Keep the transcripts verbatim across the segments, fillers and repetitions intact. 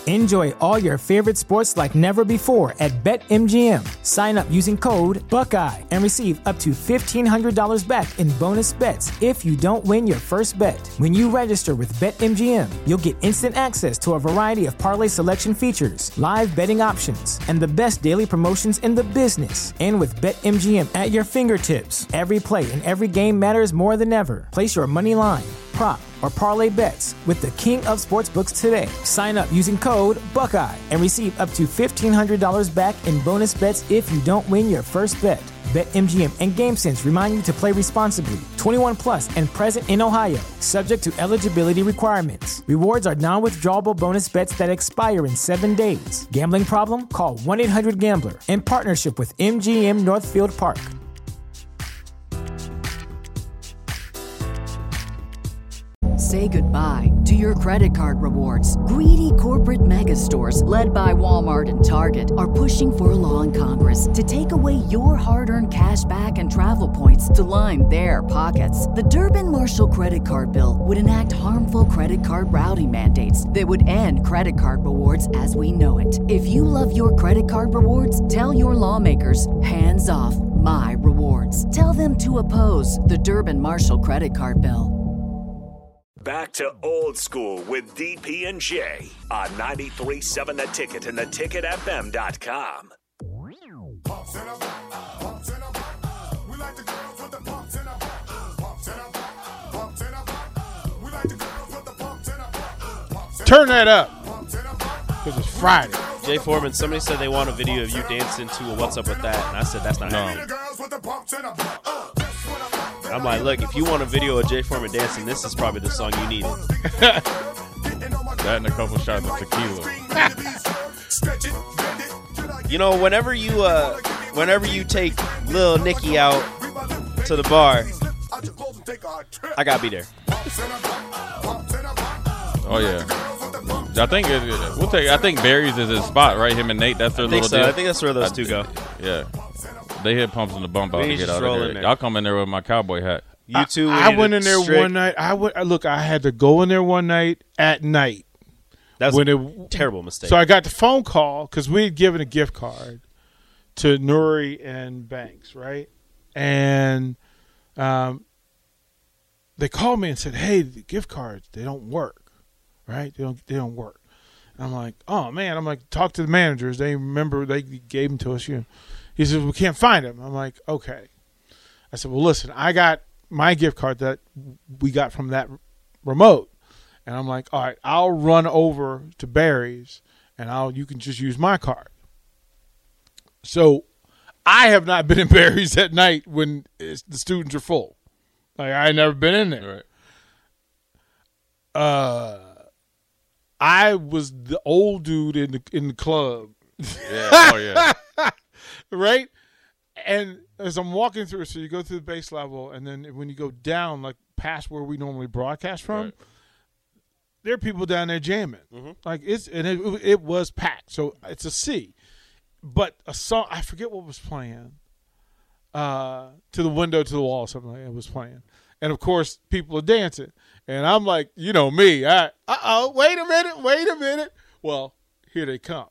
Enjoy all your favorite sports like never before at BetMGM. Sign up using code Buckeye and receive up to fifteen hundred dollars back in bonus bets if you don't win your first bet. When you register with BetMGM, you'll get instant access to a variety of parlay selection features, live betting options, and the best daily promotions in the business. And with BetMGM at your fingertips, every play and every game matters more than ever. Place your money line, prop, or parlay bets with the king of sportsbooks today. Sign up using code Buckeye and receive up to fifteen hundred dollars back in bonus bets if you don't win your first bet. BetMGM and GameSense remind you to play responsibly. twenty-one plus and present in Ohio, subject to eligibility requirements. Rewards are non-withdrawable bonus bets that expire in seven days. Gambling problem? Call one eight hundred gambler in partnership with M G M Northfield Park. Say goodbye to your credit card rewards. Greedy corporate mega stores, led by Walmart and Target, are pushing for a law in Congress to take away your hard-earned cash back and travel points to line their pockets. The Durbin-Marshall credit card bill would enact harmful credit card routing mandates that would end credit card rewards as we know it. If you love your credit card rewards, tell your lawmakers, hands off my rewards. Tell them to oppose the Durbin-Marshall credit card bill. Back to old school with D P and J on ninety-three point seven The Ticket and the ticket f m dot com. Turn that up because it's Friday. Jay Foreman, somebody said they want a video of you dancing to a What's Up With That, and I said that's not happening. I'm like, look, if you want a video of Jay Foreman dancing, this is probably the song you need. That and a couple shots of tequila. You know, whenever you uh, whenever you take Lil Nicky out to the bar, I gotta be there. Oh yeah, I think it, we'll take. I think Barry's is his spot, right? Him and Nate, that's their I think little so. deal. I think that's where those two go. Yeah. They hit pumps in the bump out We to get just out roll of in there. there. Y'all come in there with my cowboy hat. You two. I, I went in there strict. one night. I went. Look, I had to go in there one night at night. That was when a it, terrible mistake. So I got the phone call because we had given a gift card to Nuri and Banks, right? And um, they called me and said, "Hey, the gift cards, they don't work, right? They don't. They don't work." And I'm like, "Oh man!" I'm like, "Talk to the managers. They remember they gave them to us." You know. He says, "We can't find them." I'm like, "Okay." I said, "Well, listen, I got my gift card that we got from that remote." And I'm like, "All right, I'll run over to Barry's and I'll you can just use my card." So I have not been in Barry's at night when it's, the students are full. Like I had never been in there. Right. Uh, I was the old dude in the in the club. Yeah. Oh yeah. Right? And as I'm walking through, so you go through the base level, and then when you go down, like past where we normally broadcast from, right. There are people down there jamming. Mm-hmm. Like it's and it, it was packed, so it's a C. But a song, I forget what was playing. Uh, to the window, to the wall, something like that was playing, and of course people are dancing, and I'm like, you know me, I, uh oh, wait a minute, wait a minute. Well, here they come.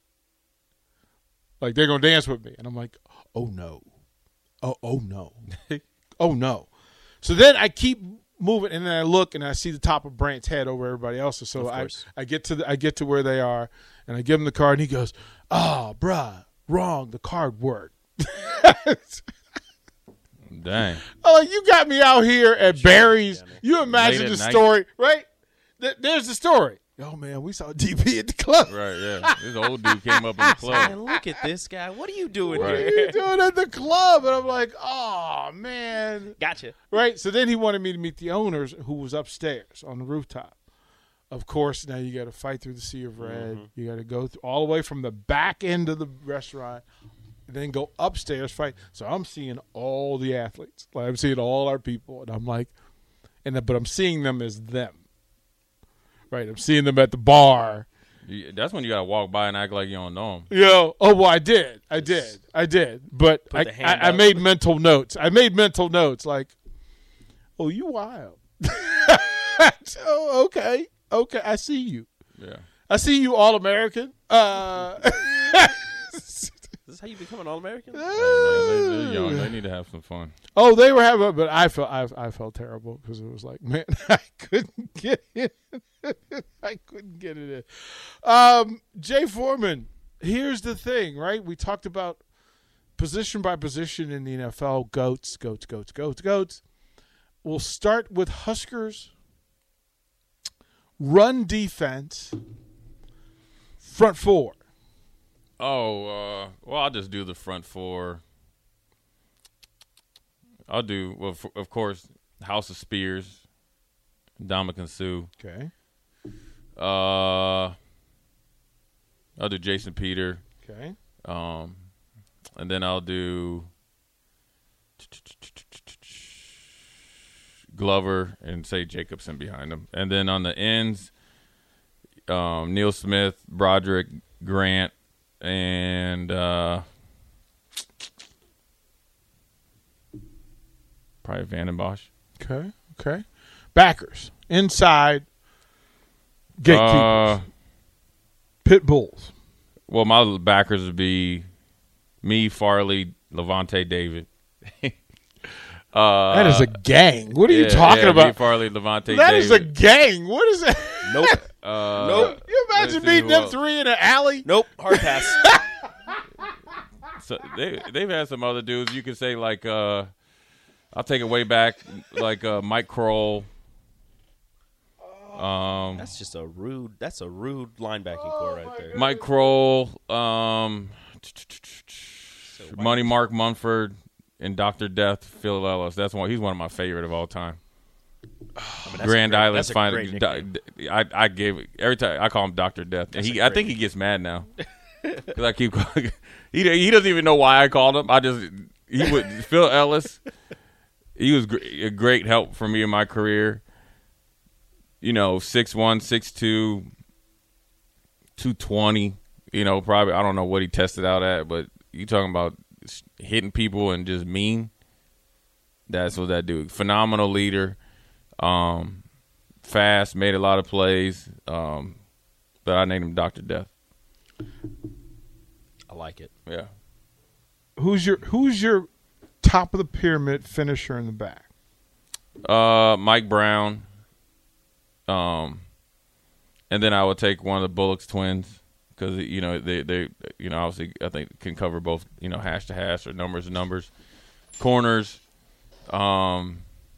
Like they're gonna dance with me, and I'm like, oh no, oh oh no, oh no. So then I keep moving, and then I look, and I see the top of Brant's head over everybody else's. So I I get to the, I get to where they are, and I give him the card, and he goes, "Oh, bruh, wrong. The card worked." Dang. Oh, like, you got me out here at Barry's. You imagine the night. story, right? Th- there's the story. Oh, man, we saw D P at the club. Right, yeah. This old dude came up in the club. Man, look at this guy. What are you doing What here? are you doing at the club? And I'm like, oh, man. Gotcha. Right? So then he wanted me to meet the owners who was upstairs on the rooftop. Of course, now you got to fight through the sea of red. Mm-hmm. You got to go through all the way from the back end of the restaurant and then go upstairs, fight. So I'm seeing all the athletes. Like I'm seeing all our people. And I'm like, and the, but I'm seeing them as them. Right, I'm seeing them at the bar. That's when you gotta walk by and act like you don't know them. You know, oh well, I did, I did, I did. But I, I, I made mental notes. I made mental notes like, oh, you wild. Oh, okay, okay, I see you. Yeah, I see you All American. Uh, Is this how you become an All-American? Hey, man, they, they're young. They need to have some fun. Oh, they were having, but I felt I, I felt terrible because it was like, man, I couldn't get it. I couldn't get it in. Um, Jay Foreman, here's the thing, right? We talked about position by position in the N F L, goats, goats, goats, goats, goats. We'll start with Huskers, run defense, front four. Oh, uh, well, I'll just do the front four. I'll do, well, f- of course, House of Spears, Ndamukong Suh. Okay. Uh, I'll do Jason Peter. Okay. Um, and then I'll do Glover and say Jacobson behind him. And then on the ends, um, Neil Smith, Broderick, Grant, and uh, probably Vandenbosch. Okay. Okay. Backers. Inside. Gatekeepers. Uh, Pit Bulls. well, my backers would be me, Farley, Levante David. uh, That is a gang. What are you yeah, talking yeah, about? Me, Farley, Levante That David. is a gang. What is that? Nope. Uh, Nope. You imagine let's see beating who them else. three in an alley? Nope. Hard pass. So they they've had some other dudes. You could say like uh, I'll take it way back, like uh, Mike Kroll. Um, That's just a rude. That's a rude linebacking core right there. Mike Kroll, um, Money Mark Munford, and Doctor Death Phil Ellis. That's one. He's one of my favorite of all time. I mean, that's Grand a great, Island that's a final. great nickname. I I gave it every time I call him Doctor Death, and That's he a I great think he gets mad now because I keep calling. He he doesn't even know why I called him. I just he would Phil Ellis. He was gr- a great help for me in my career. You know, six one, six two, two twenty. You know, probably I don't know what he tested out at, but you talking about hitting people and just mean. That's what that dude. Phenomenal leader. Um, fast, made a lot of plays. Um, but I named him Doctor Death. I like it. Yeah. Who's your Who's your top of the pyramid finisher in the back? Uh, Mike Brown. Um, and then I would take one of the Bullocks twins because you know they they you know obviously I think can cover both you know hash to hash or numbers to numbers, corners. Um,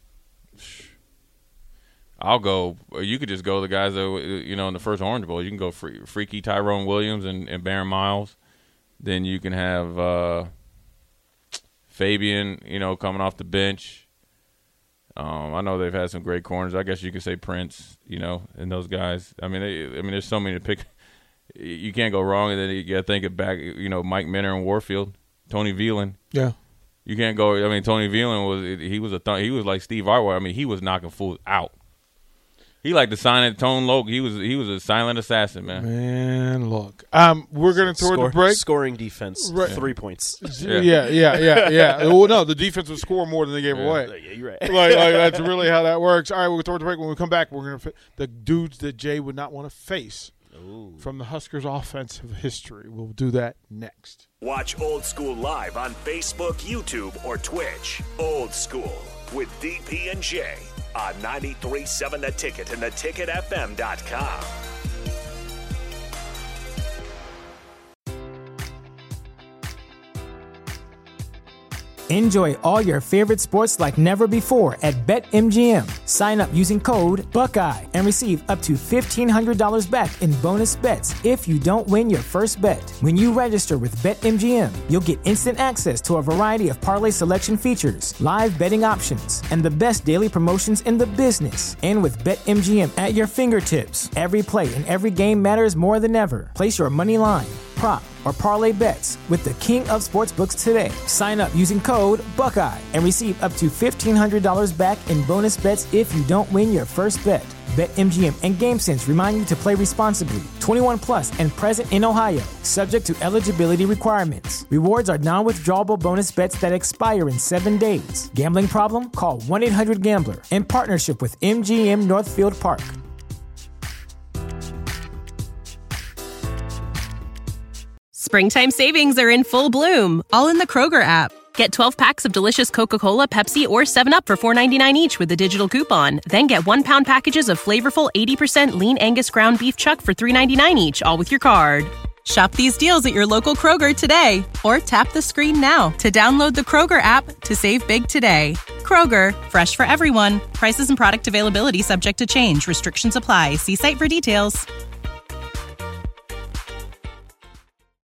I'll go. You could just go the guys that you know in the first Orange Bowl. You can go free, freaky Tyrone Williams and, and Baron Miles. Then you can have uh, Fabian, you know, coming off the bench. Um, I know they've had some great corners. I guess you could say Prince, you know, and those guys. I mean, they, I mean, there's so many to pick. You can't go wrong. And then you got to think it back. You know, Mike Minner and Warfield, Tony Veland. Yeah. You can't go. I mean, Tony Veland was he was a th- he was like Steve Arwell. I mean, he was knocking fools out. He liked to sign at Tone Loc. He was he was a silent assassin, man. Man, look. Um, we're gonna toward Score, the break. Scoring defense, Right. three points. Yeah, yeah, yeah, yeah. yeah. Well, no, the defense would score more than they gave Yeah. away. Yeah, you're right. like, like that's really how that works. All right, we'll go toward the break. When we come back, we're gonna fi- the dudes that Jay would not want to face Ooh. from the Huskers' offensive history. We'll do that next. Watch Old School live on Facebook, YouTube, or Twitch. Old School with D P and J on ninety-three point seven The Ticket and the ticket f m dot com. Enjoy all your favorite sports like never before at BetMGM. Sign up using code Buckeye and receive up to fifteen hundred dollars back in bonus bets if you don't win your first bet. When you register with BetMGM, you'll get instant access to a variety of parlay selection features, live betting options, and the best daily promotions in the business. And with BetMGM at your fingertips, every play and every game matters more than ever. Place your money line, prop, or parlay bets with the king of sportsbooks today. Sign up using code Buckeye and receive up to fifteen hundred dollars back in bonus bets if you don't win your first bet. BetMGM and GameSense remind you to play responsibly. twenty-one plus and present in Ohio, subject to eligibility requirements. Rewards are non-withdrawable bonus bets that expire in seven days. Gambling problem? Call one eight hundred gambler in partnership with M G M Northfield Park. Springtime savings are in full bloom, all in the Kroger app. Get twelve packs of delicious Coca-Cola, Pepsi, or seven up for four ninety-nine each with a digital coupon. Then get one-pound packages of flavorful eighty percent lean Angus ground beef chuck for three ninety-nine each, all with your card. Shop these deals at your local Kroger today, or tap the screen now to download the Kroger app to save big today. Kroger, fresh for everyone. Prices and product availability subject to change. Restrictions apply. See site for details.